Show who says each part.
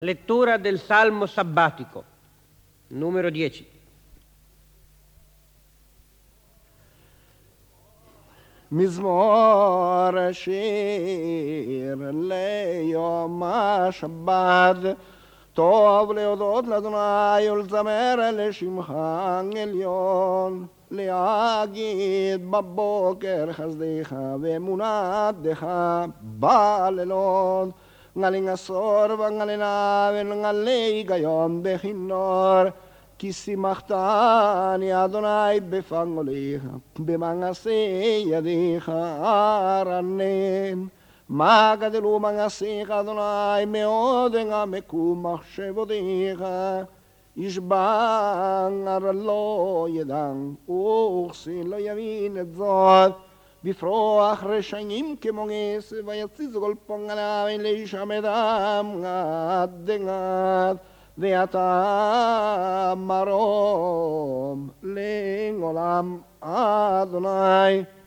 Speaker 1: Lettura del Salmo sabbatico, numero 10.
Speaker 2: מזמור שיר ליום השבת, טוב להודות לאדוני ולזמר לשמך עליון, להגיד בבוקר חסדיך ואמונתך בלילות, ngali ngasor vangali naven ngali gayon bechinor kisimachtan Adonai befangolicha bemangase yadicha aranen magadelu mangasicha Adonai meod ngamekum machshevodicha yishbang arlo yedang uchsin lo yamin et zot בפרוח רשעים כמו גס, ויציז כל פונגלה ולשם אדם עד דגת, ואתה מרום לעולם אדוני.